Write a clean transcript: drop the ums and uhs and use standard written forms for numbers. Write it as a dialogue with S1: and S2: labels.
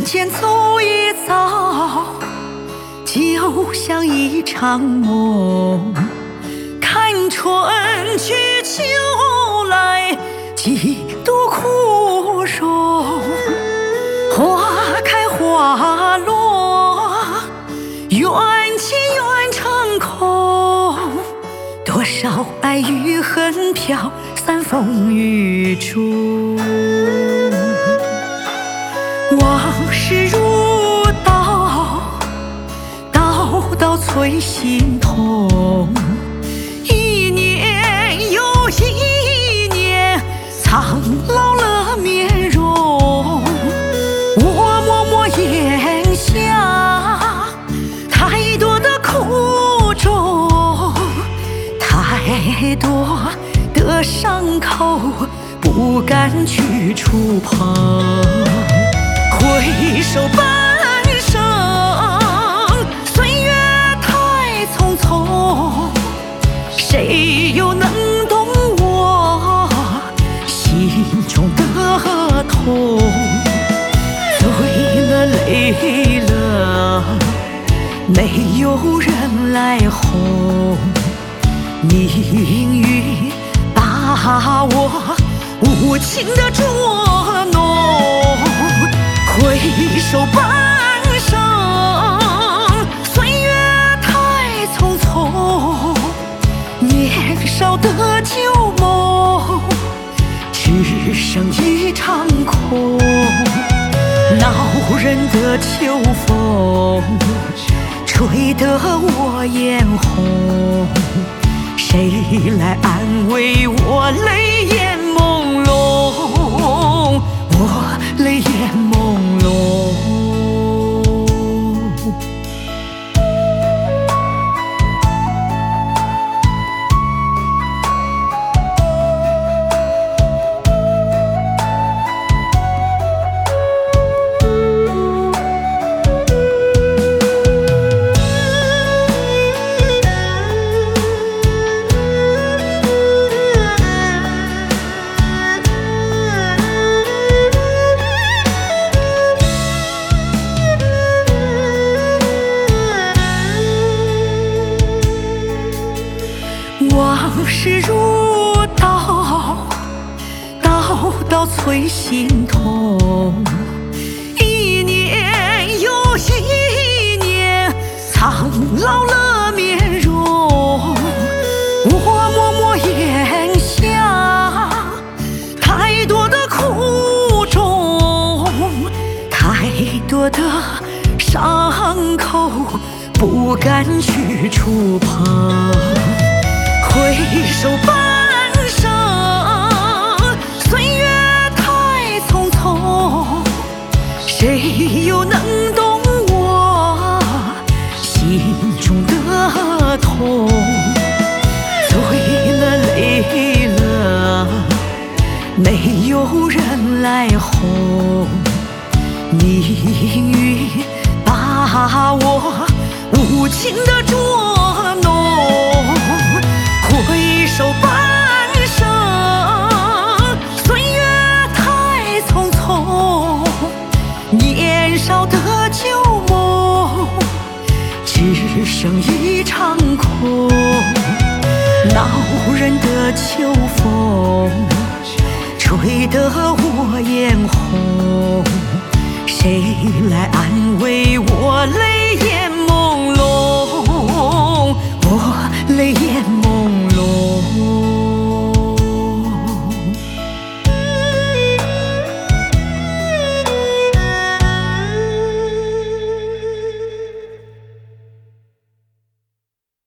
S1: 间走一遭，就像一场梦。看春去秋来，几度枯荣。花开花落，缘起缘成空。多少爱与恨飘散风雨中。往事如刀，刀刀催心痛。一年又一年，苍老了面容。我默默咽下太多的苦衷，太多的伤口不敢去触碰。回首半生，岁月太匆匆，谁又能懂我心中的痛？醉了累了，没有人来哄。命运把我无情的捉弄。回首半生，岁月太匆匆，年少的旧梦只剩一场空。恼人的秋风吹得我眼红，谁来安慰我泪眼朦胧？我泪眼朦胧。往事如刀，刀刀催心痛。一年又一年，苍老了面容。我默默咽下太多的苦衷，太多的伤口不敢去触碰。回首半生，岁月太匆匆，谁又能懂我心中的痛？醉了累了，没有人来哄。命运把我无情的捉弄。回首半生，岁月太匆匆，年少的旧梦只剩一场空。恼人的秋风吹得我眼红，谁来安慰我泪眼朦胧？我泪